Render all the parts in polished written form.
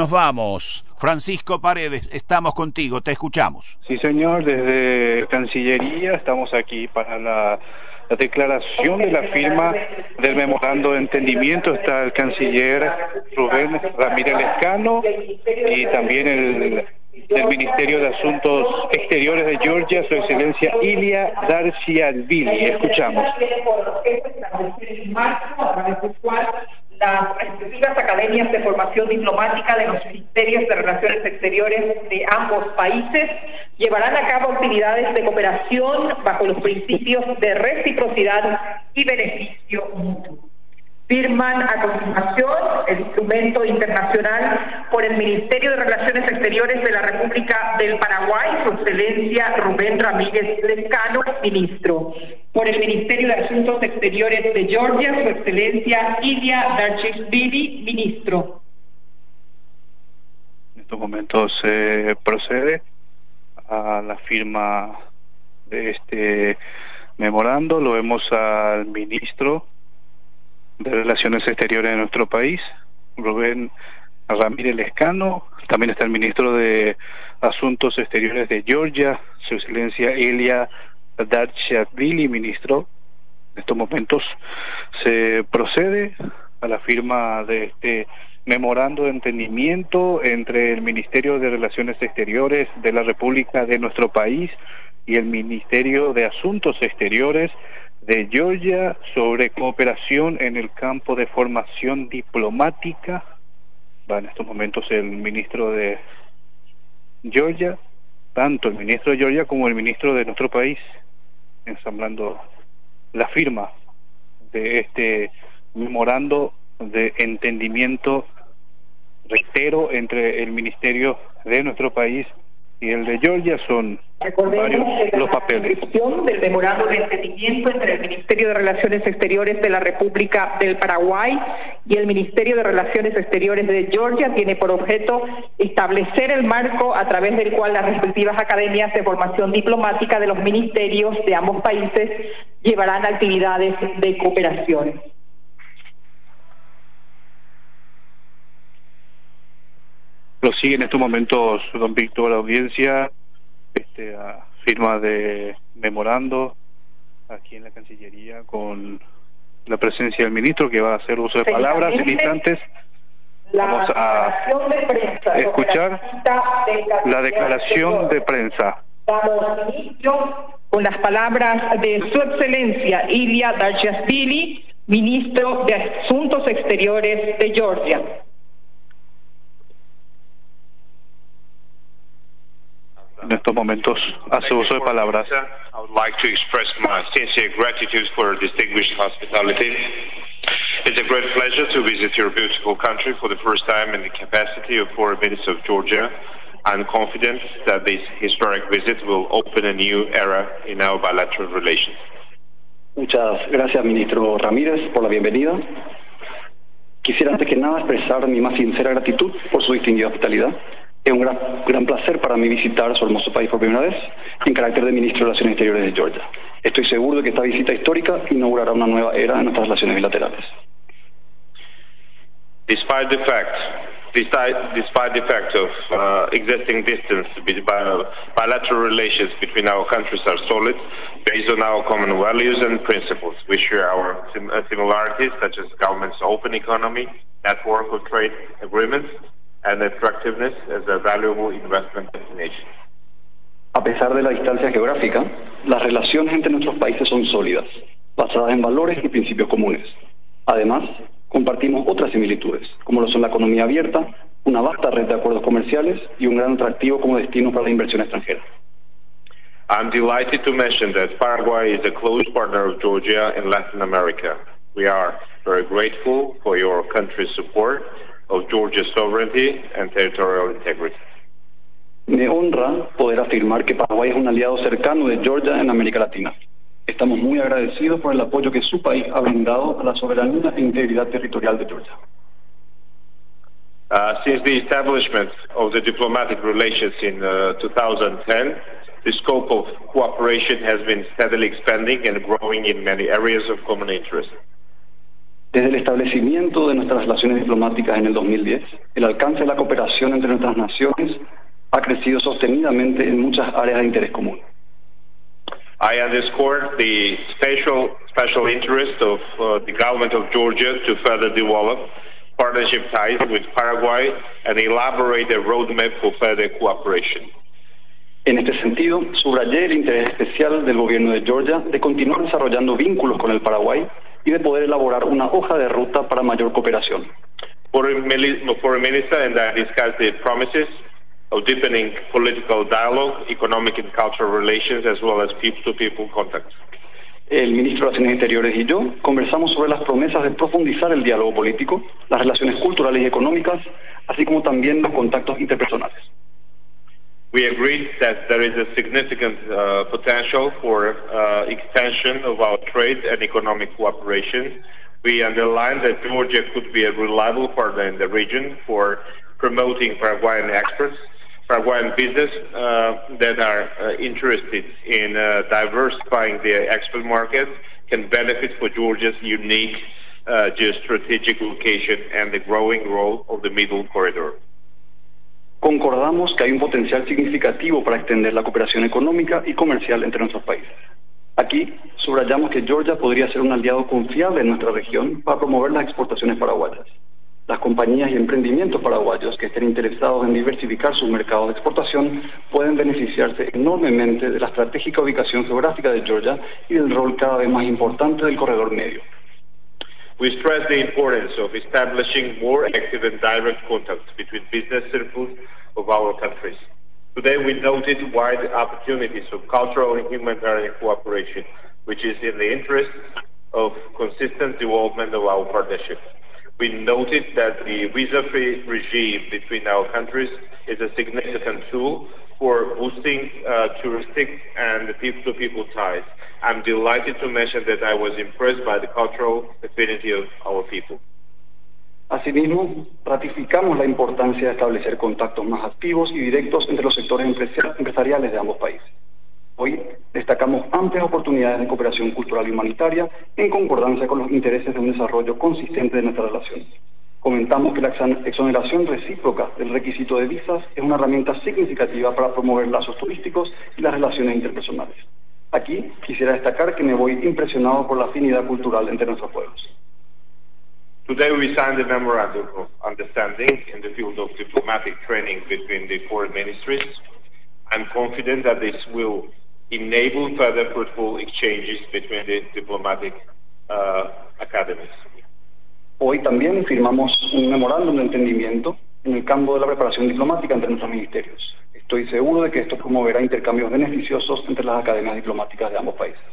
nos vamos. Francisco Paredes, estamos contigo, te escuchamos. Sí, señor, desde Cancillería estamos aquí para la declaración de la firma del memorando de entendimiento. Está el canciller Rubén Ramírez Lescano y también el del Ministerio de Asuntos Exteriores de Georgia, su excelencia Ilia Darciashvili. Escuchamos. Las respectivas academias de formación diplomática de los ministerios de Relaciones Exteriores de ambos países llevarán a cabo actividades de cooperación bajo los principios de reciprocidad y beneficio mutuo. Firman a continuación el instrumento internacional por el Ministerio de Relaciones Exteriores de la República del Paraguay, su excelencia Rubén Ramírez Lescano, ministro. Por el Ministerio de Asuntos Exteriores de Georgia, su excelencia Ilia Darciashvili, ministro. En estos momentos se procede a la firma de este memorando. Lo vemos al ministro de Relaciones Exteriores de nuestro país, Rubén Ramírez Lescano. También está el ministro de Asuntos Exteriores de Georgia, su excelencia Ilia Darciashvili, ministro. En estos momentos se procede a la firma de este memorando de entendimiento entre el Ministerio de Relaciones Exteriores de la República de nuestro país y el Ministerio de Asuntos Exteriores de Georgia sobre cooperación en el campo de formación diplomática. Va en estos momentos el ministro de Georgia, tanto el ministro de Georgia como el ministro de nuestro país, ensamblando la firma de este memorando de entendimiento, reitero, entre el ministerio de nuestro país y el de Georgia. Son varios los papeles. La descripción del memorando de entendimiento entre el Ministerio de Relaciones Exteriores de la República del Paraguay y el Ministerio de Relaciones Exteriores de Georgia tiene por objeto establecer el marco a través del cual las respectivas academias de formación diplomática de los ministerios de ambos países llevarán actividades de cooperación. Prosigue en estos momentos, don Víctor, la audiencia, firma de memorando aquí en la Cancillería con la presencia del ministro, que va a hacer uso de palabras en instantes. Vamos a escuchar la declaración de prensa. Damos inicio con las palabras de su excelencia Ilia Darciashvili, ministro de Asuntos Exteriores de Georgia. En estos momentos hace uso de palabras. I would like to express my sincere gratitude for your distinguished hospitality. It's a great pleasure to visit your beautiful country for the first time in the capacity of Foreign Minister of Georgia. I'm confident that this historic visit will open a new era in our bilateral relations. Muchas gracias, ministro Ramírez, por la bienvenida. Quisiera antes que nada expresar mi más sincera gratitud por su distinguida hospitalidad. Es un gran placer para mí visitar su hermoso país por primera vez en carácter de ministro de Relaciones Exteriores de Georgia. Estoy seguro de que esta visita histórica inaugurará una nueva era en nuestras relaciones bilaterales. Despite the fact of existing distance, bilateral relations between our countries are solid, based on our common values and principles. We share our similarities, such as government's open economy, network of trade agreements, and attractiveness as a valuable investment destination. A pesar de la distancia geográfica, las relaciones entre nuestros países son sólidas, basadas en valores y principios comunes. Además, compartimos otras similitudes, como lo son la economía abierta, una vasta red de acuerdos comerciales y un gran atractivo como destino para la inversión extranjera. I'm delighted to mention that Paraguay is a close partner of Georgia in Latin America. We are very grateful for your country's support of Georgia's sovereignty and territorial integrity. Me honra poder afirmar que Paraguay es un aliado cercano de Georgia en América Latina. Estamos muy agradecidos por el apoyo que su país ha brindado a la soberanía e integridad territorial de Georgia. Since the establishment of the diplomatic relations in 2010, the scope of cooperation has been steadily expanding and growing in many areas of common interest. Desde el establecimiento de nuestras relaciones diplomáticas en el 2010, el alcance de la cooperación entre nuestras naciones ha crecido sostenidamente en muchas áreas de interés común. I underscore the special interest of the government of Georgia to further develop partnership ties with Paraguay and elaborate a roadmap for further cooperation. En este sentido, subrayé el interés especial del gobierno de Georgia de continuar desarrollando vínculos con el Paraguay y de poder elaborar una hoja de ruta para mayor cooperación. Foreign Minister and I discussed the promises of deepening political dialogue, economic and cultural relations, as well as people-to-people contacts. El ministro de Relaciones Exteriores y yo conversamos sobre las promesas de profundizar el diálogo político, las relaciones culturales y económicas, así como también los contactos interpersonales. We agreed that there is a significant potential for extension of our trade and economic cooperation. We underlined that Georgia could be a reliable partner in the region for promoting Paraguayan exports, Paraguayan business that are interested in diversifying their export market can benefit for Georgia's unique geostrategic location and the growing role of the Middle Corridor. Concordamos que hay un potencial significativo para extender la cooperación económica y comercial entre nuestros países. Aquí subrayamos que Georgia podría ser un aliado confiable en nuestra región para promover las exportaciones paraguayas. Las compañías y emprendimientos paraguayos que estén interesados en diversificar sus mercados de exportación pueden beneficiarse enormemente de la estratégica ubicación geográfica de Georgia y del rol cada vez más importante del corredor medio. We stress the importance of establishing more active and direct contacts between business circles of our countries. Today we noted wide opportunities of cultural and humanitarian cooperation, which is in the interest of consistent development of our partnership. We noted that the visa-free regime between our countries is a significant tool for boosting touristic and people-to-people ties. I'm delighted to mention that I was impressed by the cultural affinity of our people. Asimismo, ratificamos la importancia de establecer contactos más activos y directos entre los sectores empresariales de ambos países. Hoy destacamos amplias oportunidades de cooperación cultural y humanitaria en concordancia con los intereses de un desarrollo consistente de nuestra relación. Comentamos que la exoneración recíproca del requisito de visas es una herramienta significativa para promover lazos turísticos y las relaciones interpersonales. Aquí quisiera destacar que me voy impresionado por la afinidad cultural entre nuestros pueblos. Today we signed a memorandum of understanding in the field of diplomatic training between the foreign ministries. I'm confident that this will enable further fruitful exchanges between the diplomatic academies. Hoy también firmamos un memorándum de entendimiento en el campo de la preparación diplomática entre nuestros ministerios. Estoy seguro de que esto promoverá intercambios beneficiosos entre las academias diplomáticas de ambos países.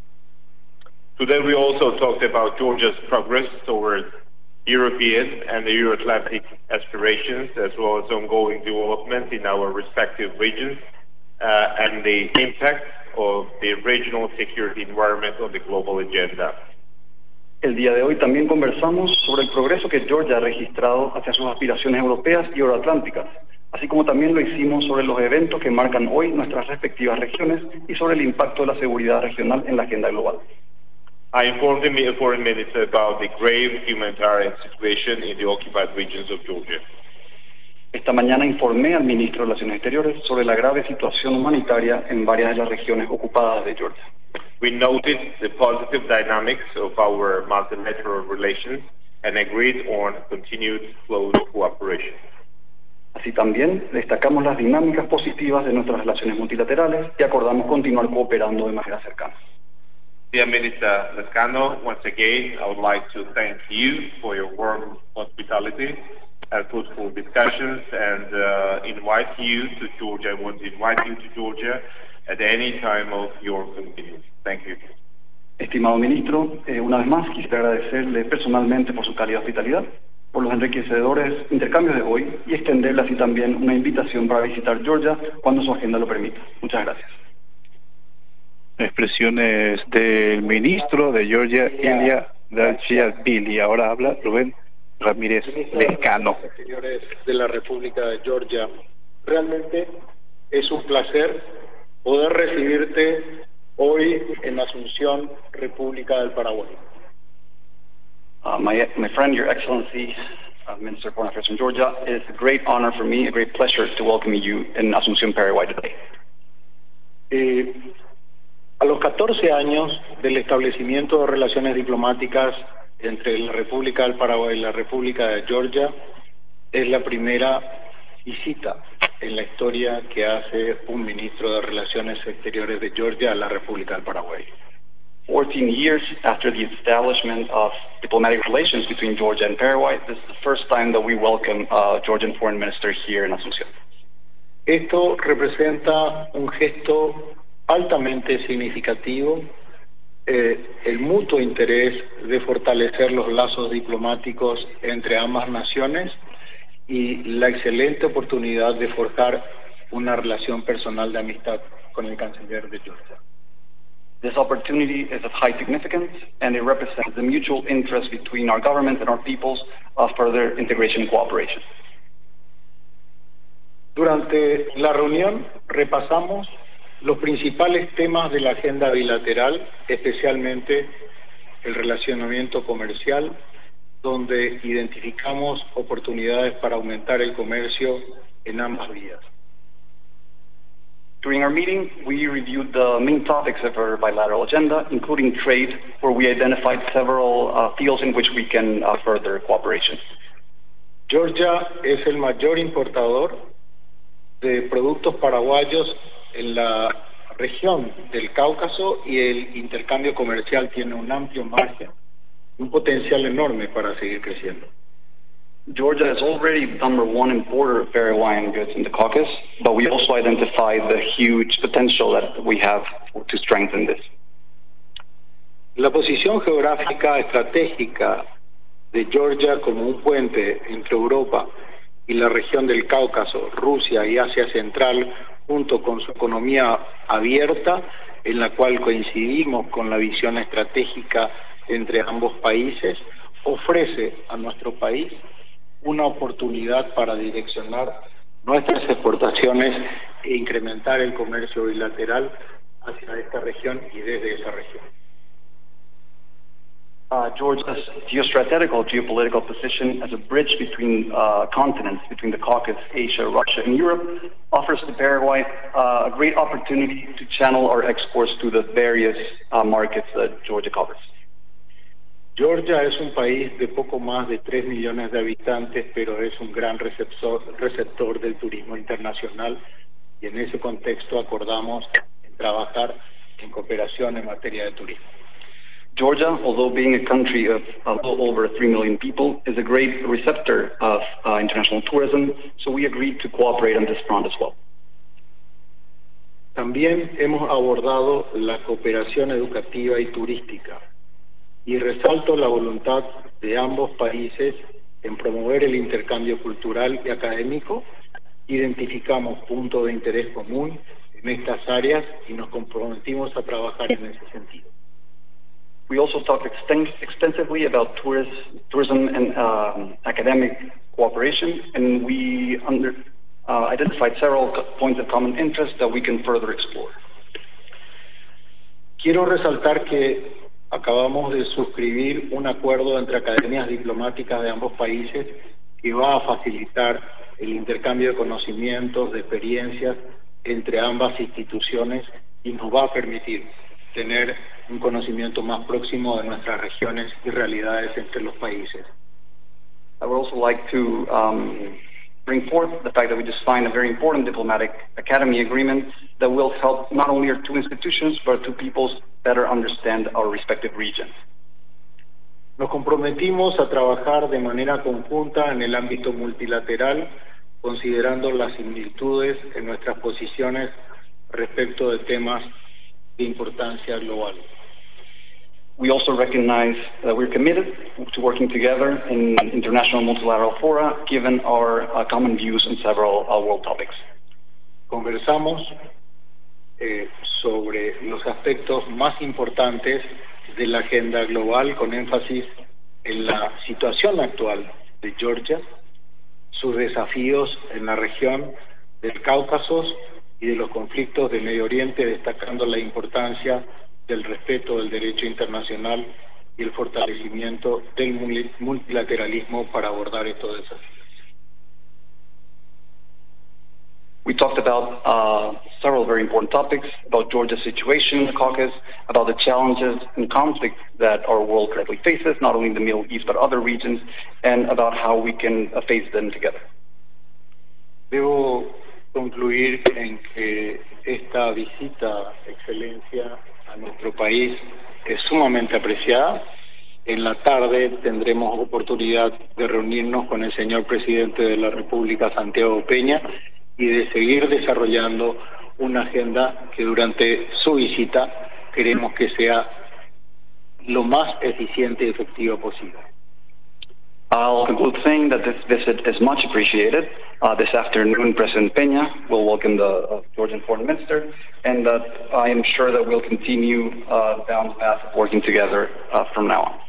Today we also talked about Georgia's progress toward European and the Euro-Atlantic aspirations, as well as ongoing development in our respective regions, and the impact of the regional security environment on the global agenda. El día de hoy también conversamos sobre el progreso que Georgia ha registrado hacia sus aspiraciones europeas y euroatlánticas, así como también lo hicimos sobre los eventos que marcan hoy nuestras respectivas regiones y sobre el impacto de la seguridad regional en la agenda global. I informed the foreign minister about the grave humanitarian situation in the occupied regions of Georgia. Esta mañana informé al ministro de Relaciones Exteriores sobre la grave situación humanitaria en varias de las regiones ocupadas de Georgia. We noted the positive dynamics of our multilateral relations and agreed on continued close cooperation. Así también destacamos las dinámicas positivas de nuestras relaciones multilaterales y acordamos continuar cooperando de manera cercana. Dear Minister Lescano, once again, I would like to thank you for your warm hospitality and fruitful discussions and invite you to Georgia. I want to invite you to Georgia at any time of your convenience. Thank you. Estimado ministro, una vez más quisiera agradecerle personalmente por su cálida hospitalidad, por los enriquecedores intercambios de hoy y extenderle así también una invitación para visitar Georgia cuando su agenda lo permita. Muchas gracias. Expresiones del ministro de Georgia, Ilia Darchiashvili. Ahora habla Rubén Ramírez Lescano. Exteriores de la República de Georgia. Realmente es un placer poder recibirte hoy en Asunción, República del Paraguay. My friend, Your Excellency, Minister of Foreign Affairs from Georgia, it is a great honor for me, a great pleasure to welcome you in Asunción, Paraguay today. A los 14 años del establecimiento de relaciones diplomáticas entre la República del Paraguay y la República de Georgia, es la primera visita en la historia que hace un ministro de Relaciones Exteriores de Georgia a la República del Paraguay. 14 years after the establishment of diplomatic relations between Georgia and Paraguay, this is the first time that we welcome a Georgian foreign minister here in Asunción. Esto representa un gesto altamente significativo, el mutuo interés de fortalecer los lazos diplomáticos entre ambas naciones y la excelente oportunidad de forjar una relación personal de amistad con el canciller de Georgia. This opportunity is of high significance, and it represents the mutual interest between our government and our peoples of further integration and cooperation. Durante la reunión repasamos los principales temas de la agenda bilateral, especialmente el relacionamiento comercial, donde identificamos oportunidades para aumentar el comercio en ambas vías. During our meeting, we reviewed the main topics of our bilateral agenda, including trade, where we identified several fields in which we can further cooperation. Georgia es el mayor importador de productos paraguayos en la región del Cáucaso y el intercambio comercial tiene un amplio margen, un potencial enorme para seguir creciendo. Georgia is already the #1 importer of Paraguayan goods in the Caucasus, but we also identified the huge potential that we have to strengthen this. La posición geográfica estratégica de Georgia como un puente entre Europa y la región del Cáucaso, Rusia y Asia Central, junto con su economía abierta, en la cual coincidimos con la visión estratégica entre ambos países, ofrece a nuestro país una oportunidad para direccionar nuestras exportaciones e incrementar el comercio bilateral hacia esta región y desde esa región. Georgia's geopolitical position as a bridge between continents, between the Caucasus, Asia, Russia, and Europe, offers to Paraguay a great opportunity to channel our exports to the various markets that Georgia covers. Georgia es un país de poco más de 3 millones de habitantes, pero es un gran receptor del turismo internacional y en ese contexto acordamos en trabajar en cooperación en materia de turismo. Georgia, although being a country of a little over 3 million people, is a great receptor of international tourism, so we agreed to cooperate on this front as well. También hemos abordado la cooperación educativa y turística, y resalto la voluntad de ambos países en promover el intercambio cultural y académico. Identificamos puntos de interés común en estas áreas y nos comprometimos a trabajar en ese sentido. We also talked extensively about tourism and academic cooperation, and we identified several points of common interest that we can further explore. Quiero resaltar que acabamos de suscribir un acuerdo entre academias diplomáticas de ambos países que va a facilitar el intercambio de conocimientos, de experiencias entre ambas instituciones y nos va a permitir tener un conocimiento más próximo de nuestras regiones y realidades entre los países. I would also like to bring forth the fact that we just signed a very important diplomatic academy agreement that will help not only our two institutions, but two peoples better understand our respective regions. Nos comprometimos a trabajar de manera conjunta en el ámbito multilateral, considerando las similitudes en nuestras posiciones respecto de temas de importancia global. We also recognize that we're committed to working together in international multilateral fora, given our common views on several world topics. Conversamos sobre los aspectos más importantes de la agenda global, con énfasis en la situación actual de Georgia, sus desafíos en la región del Cáucaso y de los conflictos del Medio Oriente, destacando la importancia del respeto del derecho internacional y el fortalecimiento del multilateralismo para abordar estos desafíos. We talked about several very important topics, about Georgia's situation in the Caucasus, about the challenges and conflicts that our world currently faces, not only in the Middle East but other regions, and about how we can face them together. Debo concluir en que esta visita, Excelencia, a nuestro país es sumamente apreciada. En la tarde tendremos oportunidad de reunirnos con el señor presidente de la República, Santiago Peña, y de seguir desarrollando una agenda que durante su visita queremos que sea lo más eficiente y efectiva posible. I'll conclude saying that this visit is much appreciated. This afternoon, President Peña will welcome the Georgian Foreign Minister, and that I am sure that we'll continue down the path of working together from now on.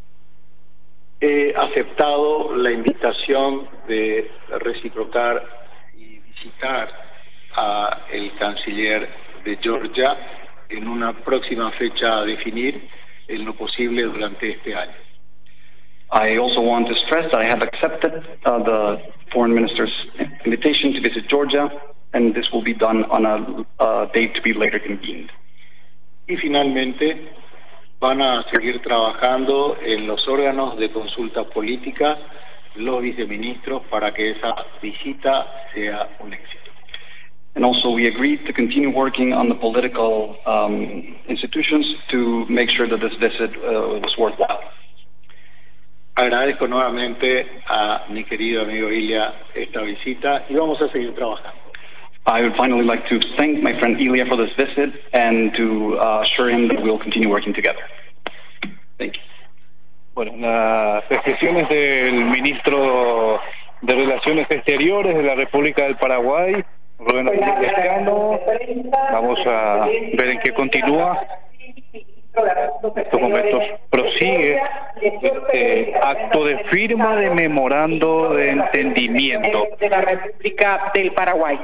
He aceptado la invitación de reciprocar y visitar a el canciller de Georgia en una próxima fecha a definir, en lo posible durante este año. I also want to stress that I have accepted the Foreign Minister's invitation to visit Georgia, and this will be done on a date to be later convened. Y finalmente, van a seguir trabajando en los órganos de consulta política, los viceministros, para que esa visita sea un éxito. And also we agreed to continue working on the political institutions to make sure that this visit was worthwhile. Agradezco nuevamente a mi querido amigo Ilya esta visita y vamos a seguir trabajando. I would finally like to thank my friend Ilya for this visit and to assure him that we'll continue working together. Thank you. Bueno, las expresiones del ministro de Relaciones Exteriores de la República del Paraguay, Rubén Ramírez Lescano. Vamos a ver en qué continúa. En estos momentos prosigue este acto de firma de memorando de entendimiento de la República del Paraguay.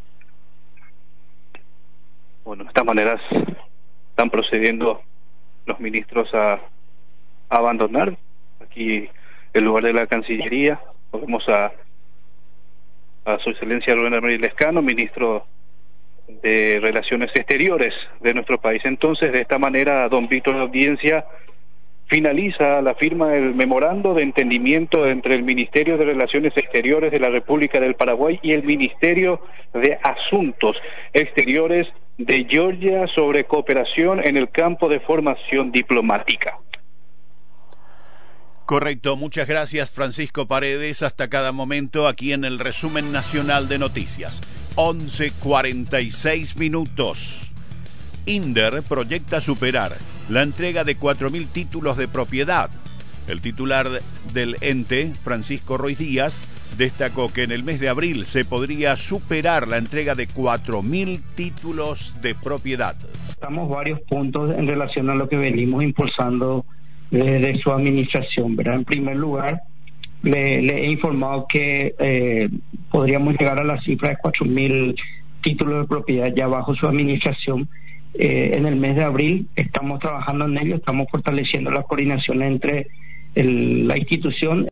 Bueno, de estas maneras están procediendo los ministros a abandonar aquí el lugar de la Cancillería. Volvemos a su excelencia Rubén Ramírez Lescano, ministro de Relaciones Exteriores de nuestro país. Entonces, de esta manera, don Víctor de Audiencia finaliza la firma del memorando de entendimiento entre el Ministerio de Relaciones Exteriores de la República del Paraguay y el Ministerio de Asuntos Exteriores de Georgia sobre cooperación en el campo de formación diplomática. Correcto, muchas gracias Francisco Paredes, hasta cada momento aquí en el resumen nacional de noticias. 11:46 minutos. INDER proyecta superar la entrega de 4.000 títulos de propiedad. El titular del ente, Francisco Roy Díaz, destacó que en el mes de abril se podría superar la entrega de 4.000 títulos de propiedad. Estamos varios puntos en relación a lo que venimos impulsando de su administración, ¿verdad? En primer lugar, le he informado que podríamos llegar a la cifra de 4.000 títulos de propiedad ya bajo su administración. En el mes de abril estamos trabajando en ello, estamos fortaleciendo la coordinación entre la institución